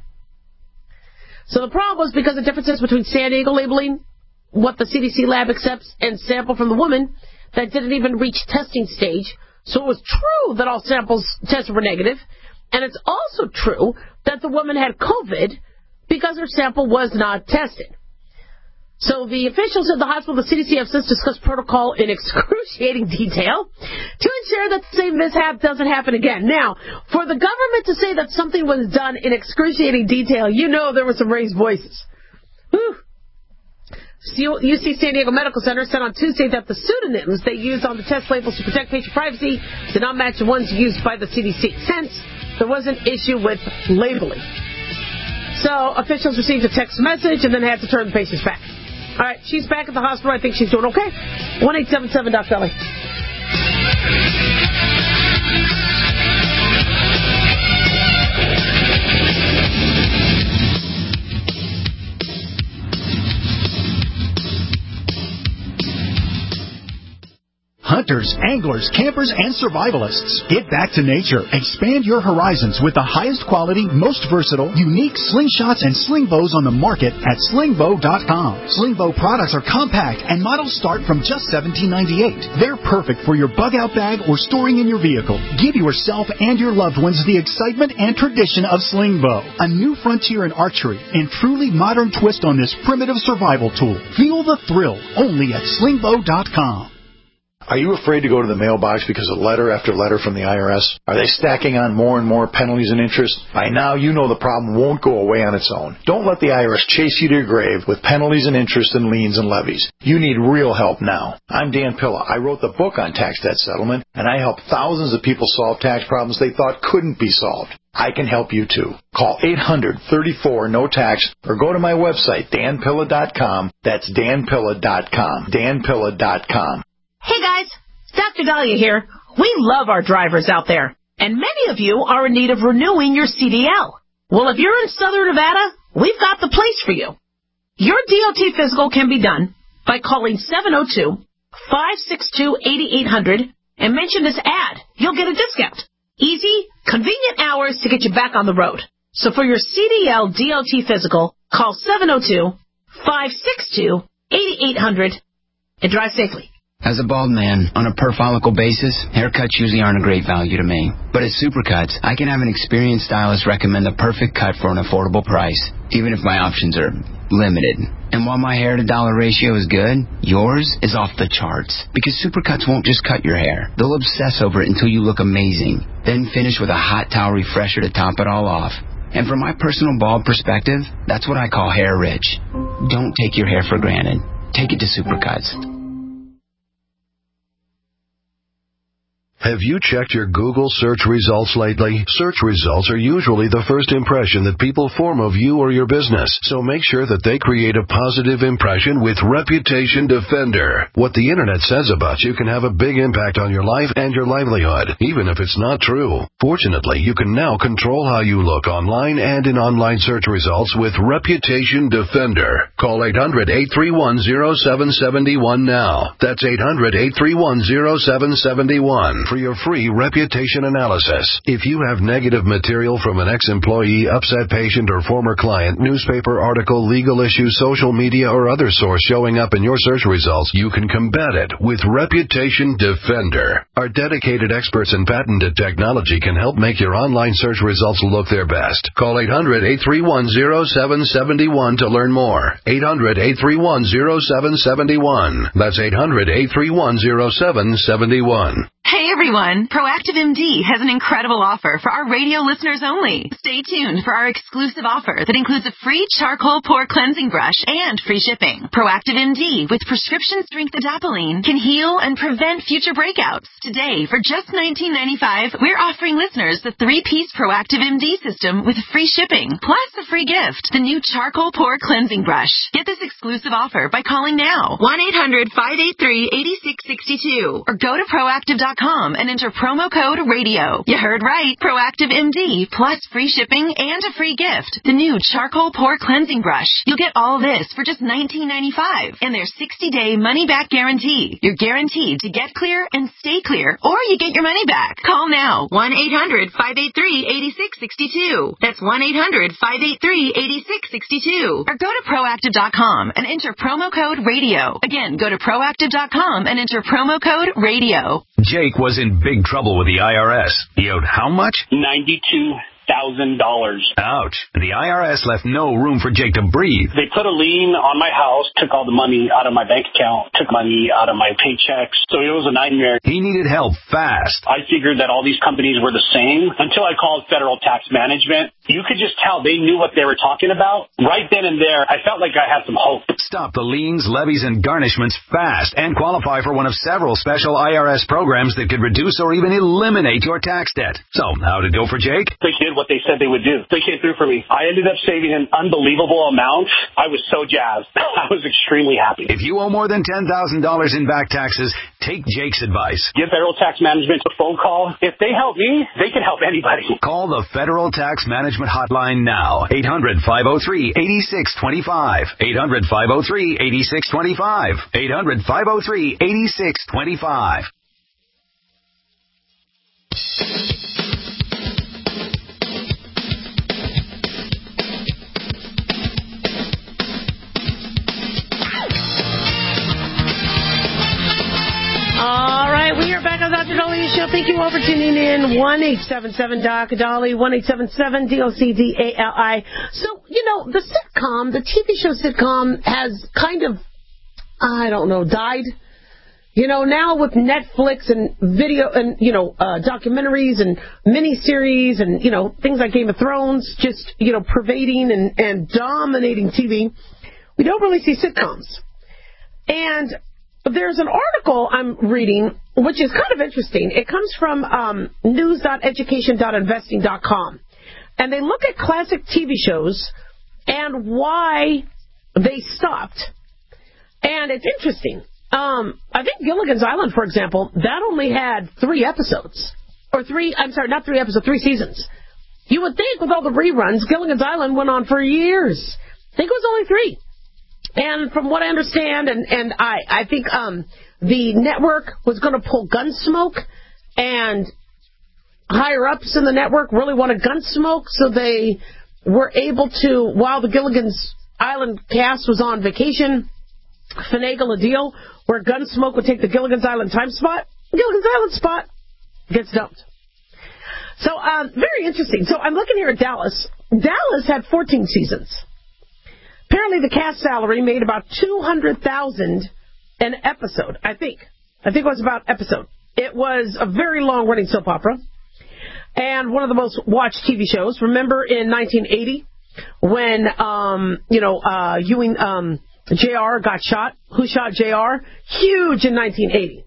So the problem was because of differences between San Diego labeling, what the C D C lab accepts, and sample from the woman that didn't even reach testing stage. So it was true that all samples tested were negative, and it's also true that the woman had COVID because her sample was not tested. So the officials at the hospital, the C D C, have since discussed protocol in excruciating detail to ensure that the same mishap doesn't happen again. Now, for the government to say that something was done in excruciating detail, you know there were some raised voices. Whew. U C San Diego Medical Center said on Tuesday that the pseudonyms they used on the test labels to protect patient privacy did not match the ones used by the C D C. Since there was an issue with labeling. So officials received a text message and then had to turn the patients back. All right, she's back at the hospital. I think she's doing okay. one eight seven seven Doc Belly. Hunters, anglers, campers, and survivalists. Get back to nature. Expand your horizons with the highest quality, most versatile, unique slingshots and sling bows on the market at sling bow dot com. Sling bow products are compact and models start from just seventeen ninety-eight. They're perfect for your bug out bag or storing in your vehicle. Give yourself and your loved ones the excitement and tradition of sling bow. A new frontier in archery and truly modern twist on this primitive survival tool. Feel the thrill only at sling bow dot com. Are you afraid to go to the mailbox because of letter after letter from the I R S? Are they stacking on more and more penalties and interest? By now, you know the problem won't go away on its own. Don't let the I R S chase you to your grave with penalties and interest and liens and levies. You need real help now. I'm Dan Pilla. I wrote the book on tax debt settlement, and I help thousands of people solve tax problems they thought couldn't be solved. I can help you too. Call eight hundred, thirty-four, no tax or go to my website, dan pilla dot com. That's dan pilla dot com. dan pilla dot com. Hey guys, Doctor Dahlia here. We love our drivers out there, and many of you are in need of renewing your C D L. Well, if you're in Southern Nevada, we've got the place for you. Your D O T physical can be done by calling seven oh two, five six two, eight eight hundred and mention this ad. You'll get a discount. Easy, convenient hours to get you back on the road. So for your C D L D O T physical, call seven oh two, five six two, eight eight hundred and drive safely. As a bald man, on a per-follicle basis, haircuts usually aren't a great value to me. But at Supercuts, I can have an experienced stylist recommend the perfect cut for an affordable price, even if my options are limited. And while my hair-to-dollar ratio is good, yours is off the charts. Because Supercuts won't just cut your hair. They'll obsess over it until you look amazing. Then finish with a hot towel refresher to top it all off. And from my personal bald perspective, that's what I call hair rich. Don't take your hair for granted. Take it to Supercuts. Have you checked your Google search results lately? Search results are usually the first impression that people form of you or your business, so make sure that they create a positive impression with Reputation Defender. What the internet says about you can have a big impact on your life and your livelihood, even if it's not true. Fortunately, you can now control how you look online and in online search results with Reputation Defender. Call eight hundred, eight three one, zero seven seven one now. That's eight hundred, eight three one, zero seven seven one. For your free reputation analysis. If you have negative material from an ex-employee, upset patient, or former client, newspaper article, legal issue, social media, or other source showing up in your search results, you can combat it with Reputation Defender. Our dedicated experts in patented technology can help make your online search results look their best. Call eight hundred, eight three one, zero seven seven one to learn more. eight hundred, eight three one, zero seven seven one. That's eight hundred, eight three one, zero seven seven one. Hey everyone, Proactive M D has an incredible offer for our radio listeners only. Stay tuned for our exclusive offer that includes a free charcoal pore cleansing brush and free shipping. Proactive M D with prescription strength adapalene can heal and prevent future breakouts. Today, for just nineteen ninety-five dollars, we're offering listeners the three-piece Proactive M D system with free shipping, plus a free gift, the new charcoal pore cleansing brush. Get this exclusive offer by calling now, one eight hundred, five eight three, eight six six two, or go to proactive dot com and enter promo code radio. You heard right. Proactive M D plus free shipping and a free gift. The new charcoal pore cleansing brush. You'll get all this for just nineteen ninety-five dollars and their sixty-day money-back guarantee. You're guaranteed to get clear and stay clear, or you get your money back. Call now. one eight hundred, five eight three, eight six six two. That's one eight hundred, five eight three, eight six six two. Or go to proactive dot com and enter promo code radio. Again, go to proactive dot com and enter promo code radio. Jake was in big trouble with the I R S. He owed how much? ninety-two thousand dollars. Ouch. The I R S left no room for Jake to breathe. They put a lien on my house, took all the money out of my bank account, took money out of my paychecks. So it was a nightmare. He needed help fast. I figured that all these companies were the same until I called Federal Tax Management. You could just tell they knew what they were talking about. Right then and there, I felt like I had some hope. Stop the liens, levies, and garnishments fast and qualify for one of several special I R S programs that could reduce or even eliminate your tax debt. So, how'd it go for Jake? They did what they said they would do. They came through for me. I ended up saving an unbelievable amount. I was so jazzed. I was extremely happy. If you owe more than ten thousand dollars in back taxes, take Jake's advice. Give Federal Tax Management a phone call. If they help me, they can help anybody. Call the Federal Tax Management Hotline now. eight hundred, five oh three, eight six two five. eight hundred, five oh three, eight six two five. eight hundred, five oh three, eight six two five. All right, we are back on the Doctor Dahlia Show. Thank you all for tuning in. one eight seven seven doc Dolly, one eight seven seven D O C D A L I. So, you know, the sitcom, the T V show sitcom has kind of, I don't know, died. You know, now with Netflix and video and, you know, uh, documentaries and miniseries and, you know, things like Game of Thrones just, you know, pervading and, and dominating T V, we don't really see sitcoms. And there's an article I'm reading, which is kind of interesting. It comes from um, news dot education dot investing dot com. and they look at classic T V shows and why they stopped. And it's interesting. Um, I think Gilligan's Island, for example, that only had three episodes. Or three, I'm sorry, not three episodes, three seasons. You would think with all the reruns, Gilligan's Island went on for years. I think it was only three. And from what I understand, and, and I, I think um, the network was going to pull Gunsmoke, and higher-ups in the network really wanted Gunsmoke, so they were able to, while the Gilligan's Island cast was on vacation, finagle a deal where Gunsmoke would take the Gilligan's Island time spot. Gilligan's Island spot gets dumped. So, um, very interesting. So I'm looking here at Dallas. Dallas had fourteen seasons. Apparently the cast salary made about two hundred thousand dollars an episode, I think. I think it was about episode. It was a very long-running soap opera and one of the most watched T V shows. Remember in nineteen eighty when, um, you know, uh, Ewing, um, J R got shot? Who shot J R? Huge in nineteen eighty.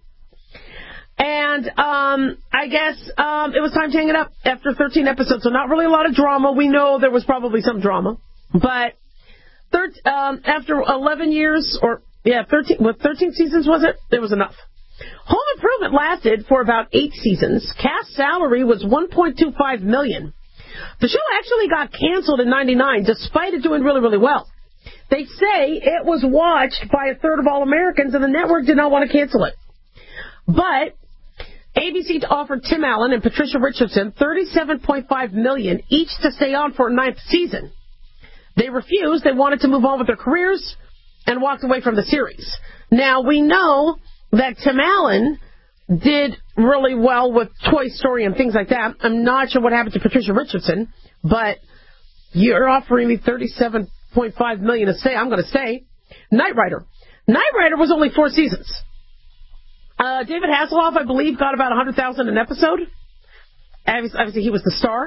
And um, I guess um, it was time to hang it up after thirteen episodes. So not really a lot of drama. We know there was probably some drama. But thir- um, after eleven years, or, yeah, thirteen, what, thirteen seasons was it? There was enough. Home Improvement lasted for about eight seasons. Cast salary was one point two five million dollars. The show actually got canceled in ninety-nine, despite it doing really, really well. They say it was watched by a third of all Americans, and the network did not want to cancel it. But A B C offered Tim Allen and Patricia Richardson thirty-seven point five million dollars each to stay on for a ninth season. They refused. They wanted to move on with their careers and walked away from the series. Now, we know that Tim Allen did really well with Toy Story and things like that. I'm not sure what happened to Patricia Richardson, but you're offering me thirty-seven point five million dollars to stay. I'm going to stay. Knight Rider. Knight Rider was only four seasons. Uh, David Hasselhoff, I believe, got about one hundred thousand dollars an episode. Obviously, he was the star.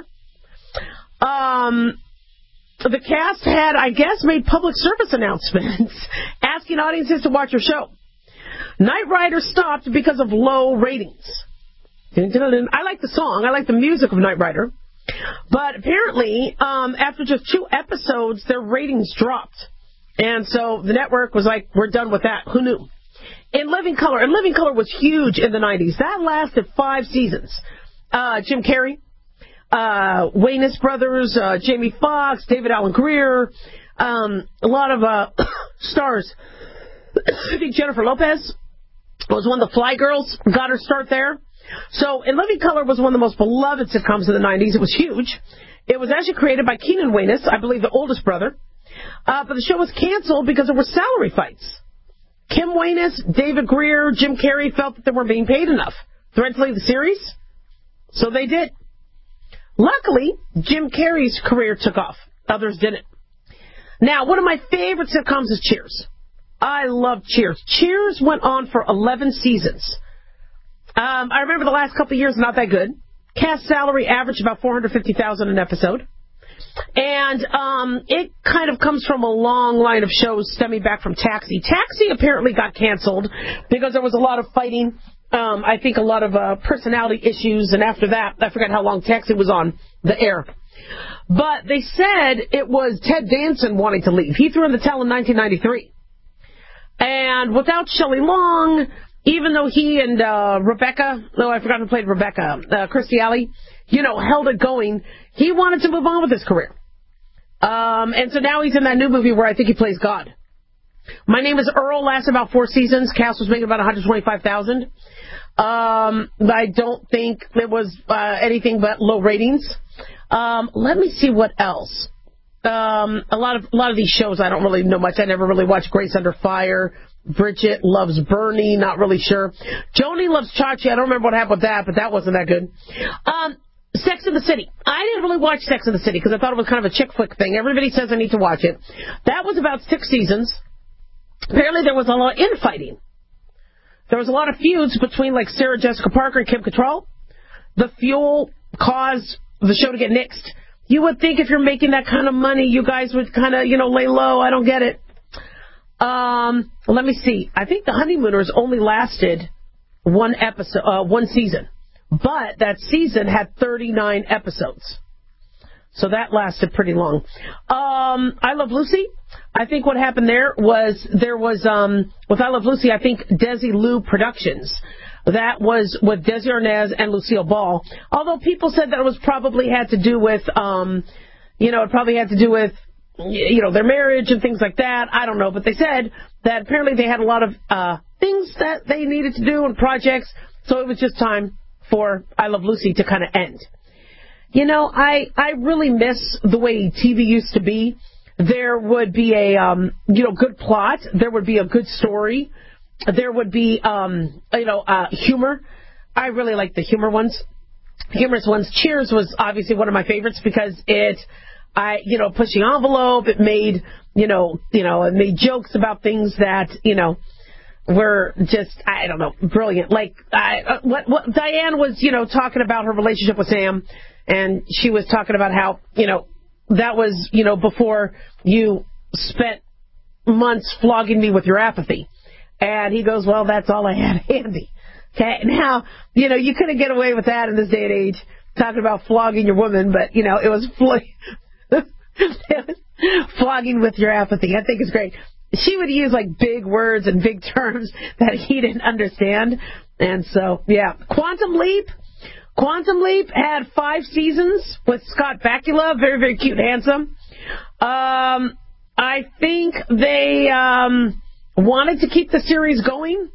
Um, the cast had, I guess, made public service announcements asking audiences to watch your show. Knight Rider stopped because of low ratings. I like the song. I like the music of Knight Rider. But apparently, um, after just two episodes, their ratings dropped. And so the network was like, we're done with that. Who knew? In Living Color. And Living Color was huge in the nineties. That lasted five seasons. Uh, Jim Carrey, uh, Wayans Brothers, uh, Jamie Foxx, David Alan Grier, um, a lot of uh, stars. I think Jennifer Lopez was one of the Fly Girls, got her start there. So In Living Color was one of the most beloved sitcoms of the nineties. It was huge. It was actually created by Keenan Wayans, I believe the oldest brother. Uh, but the show was canceled because there were salary fights. Kim Wayans, David Grier, Jim Carrey felt that they weren't being paid enough. Threatened to leave the series, so they did. Luckily, Jim Carrey's career took off. Others didn't. Now, one of my favorite sitcoms is Cheers. I love Cheers. Cheers went on for eleven seasons. Um, I remember the last couple of years, not that good. Cast salary averaged about four hundred fifty thousand dollars an episode. And um, it kind of comes from a long line of shows stemming back from Taxi. Taxi apparently got canceled because there was a lot of fighting. Um, I think a lot of uh, personality issues. And after that, I forgot how long Taxi was on the air. But they said it was Ted Danson wanting to leave. He threw in the towel in nineteen ninety-three. And without Shelley Long, even though he and uh, Rebecca, no, I forgot who played Rebecca, uh, Kirstie Alley, you know, held it going, he wanted to move on with his career. Um, and so now he's in that new movie where I think he plays God. My Name is Earl lasted about four seasons. Cast was making about one hundred twenty-five thousand dollars. Um, I don't think it was uh, anything but low ratings. Um, let me see what else. Um, a lot of a lot of these shows I don't really know much. I never really watched Grace Under Fire. Bridget loves Bernie, not really sure. Joni loves Chachi. I don't remember what happened with that, but that wasn't that good. Um, Sex in the City. I didn't really watch Sex in the City because I thought it was kind of a chick flick thing. Everybody says I need to watch it. That was about six seasons. Apparently there was a lot of infighting. There was a lot of feuds between like Sarah Jessica Parker and Kim Cattrall. The fuel caused the show to get nixed. You would think if you're making that kind of money, you guys would kind of, you know, lay low. I don't get it. Um, let me see. I think The Honeymooners only lasted one episode, uh, one season. But that season had thirty-nine episodes. So that lasted pretty long. Um, I Love Lucy. I think what happened there was there was, um, with I Love Lucy, I think Desi Lou Productions. That was with Desi Arnaz and Lucille Ball. Although people said that it was probably had to do with, um, you know, it probably had to do with, you know, their marriage and things like that. I don't know. But they said that apparently they had a lot of uh, things that they needed to do and projects. So it was just time for I Love Lucy to kind of end. You know, I, I really miss the way T V used to be. There would be a, um, you know, good plot. There would be a good story. There would be, um, you know, uh, humor. I really like the humor ones, humorous ones. Cheers was obviously one of my favorites because it, I, you know, pushing envelope. It made, you know, you know, it made jokes about things that, you know, were just, I don't know, brilliant. Like, I, uh, what, what Diane was, you know, talking about her relationship with Sam, and she was talking about how, you know, that was, you know, before you spent months flogging me with your apathy. And he goes, well, that's all I had handy. Okay, now, you know, you couldn't get away with that in this day and age, talking about flogging your woman, but, you know, it was, fl- it was flogging with your apathy. I think it's great. She would use, like, big words and big terms that he didn't understand. And so, yeah. Quantum Leap. Quantum Leap had five seasons with Scott Bakula, very, very cute and handsome. Um, I think they um, wanted to keep the series going,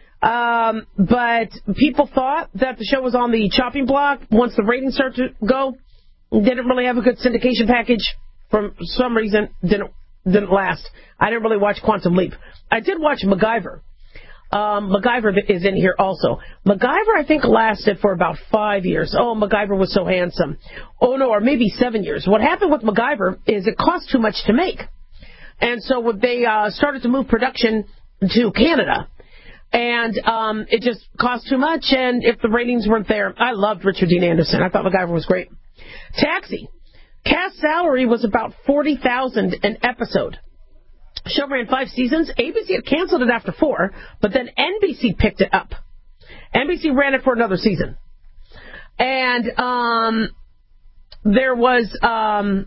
um, but people thought that the show was on the chopping block once the ratings started to go. Didn't really have a good syndication package. For some reason, didn't didn't last. I didn't really watch Quantum Leap. I did watch MacGyver. Um, MacGyver is in here also. MacGyver, I think, lasted for about five years. Oh, MacGyver was so handsome. Oh, no, or maybe seven years. What happened with MacGyver is it cost too much to make. And so they uh, started to move production to Canada. And um, it just cost too much, and if the ratings weren't there, I loved Richard Dean Anderson. I thought MacGyver was great. Taxi. Cast salary was about forty thousand dollars an episode. Show ran five seasons. A B C had canceled it after four, but then N B C picked it up. N B C ran it for another season. And um, there was um,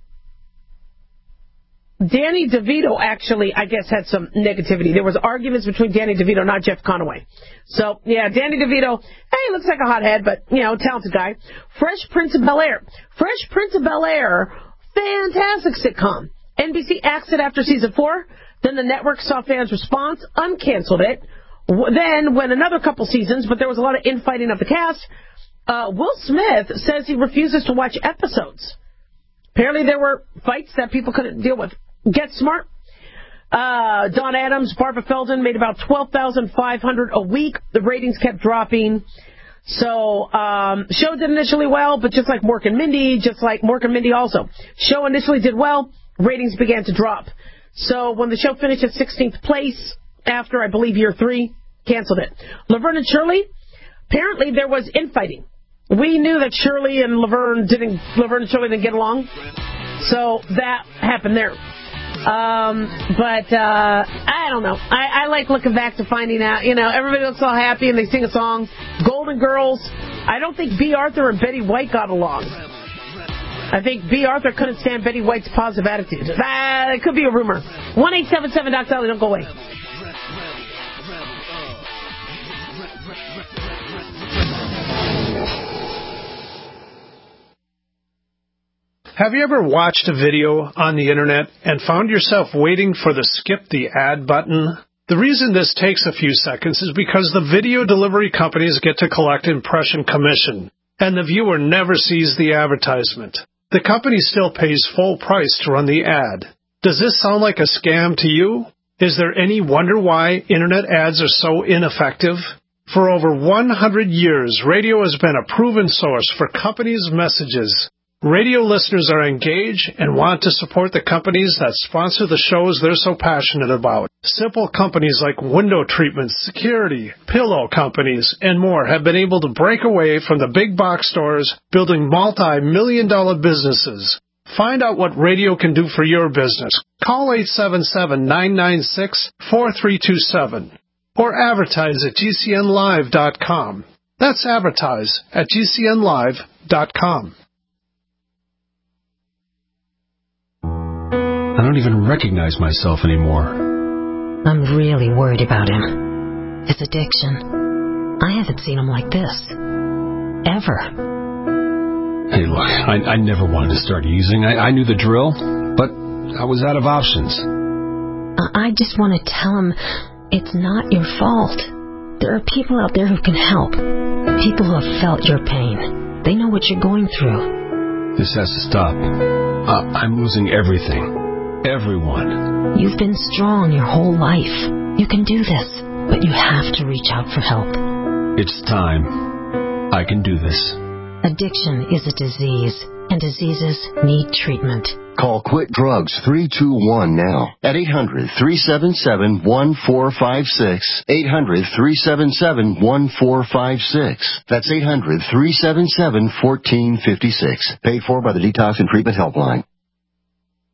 Danny DeVito actually, I guess, had some negativity. There was arguments between Danny DeVito, not Jeff Conaway. So, yeah, Danny DeVito, hey, looks like a hothead, but, you know, talented guy. Fresh Prince of Bel-Air. Fresh Prince of Bel-Air, fantastic sitcom. N B C axed it after season four. Then the network saw fans' response, uncanceled it. Then went another couple seasons, but there was a lot of infighting of the cast. Uh, Will Smith says he refuses to watch episodes. Apparently there were fights that people couldn't deal with. Get Smart. Uh, Don Adams, Barbara Feldon made about twelve thousand five hundred dollars a week. The ratings kept dropping. So, um, show did initially well, but just like Mork and Mindy, just like Mork and Mindy also. Show initially did well. Ratings began to drop. So when the show finished at sixteenth place, after, I believe, year three, canceled it. Laverne and Shirley, apparently there was infighting. We knew that Shirley and Laverne didn't, Laverne and Shirley didn't get along. So that happened there. Um, but, uh, I don't know. I, I like looking back to finding out, you know, everybody looks all happy and they sing a song. Golden Girls, I don't think B. Arthur and Betty White got along. I think B. Arthur couldn't stand Betty White's positive attitude. Ah, it could be a rumor. one eight seven seven Doc Dolly, don't go away. Have you ever watched a video on the internet and found yourself waiting for the skip the ad button? The reason this takes a few seconds is because the video delivery companies get to collect impression commission, and the viewer never sees the advertisement. The company still pays full price to run the ad. Does this sound like a scam to you? Is there any wonder why internet ads are so ineffective? For over one hundred years, radio has been a proven source for companies' messages. Radio listeners are engaged and want to support the companies that sponsor the shows they're so passionate about. Simple companies like window treatments, security, pillow companies, and more have been able to break away from the big box stores, building multi-million dollar businesses. Find out what radio can do for your business. Call eight seven seven, nine nine six, four three two seven or advertise at G C N live dot com. That's advertise at G C N live dot com. I don't even recognize myself anymore. I'm really worried about him. His addiction. I haven't seen him like this. Ever. Hey, look, I, I never wanted to start using. I, I knew the drill, but I was out of options. I just want to tell him it's not your fault. There are people out there who can help. People who have felt your pain. They know what you're going through. This has to stop. Uh, I'm losing everything. Everyone. You've been strong your whole life. You can do this, but you have to reach out for help. It's time. I can do this. Addiction is a disease, and diseases need treatment. Call Quit Drugs three two one now at eight hundred, three seven seven, one four five six. eight hundred, three seven seven, one four five six. That's eight hundred, three seven seven, one four five six. Paid for by the Detox and Treatment Helpline.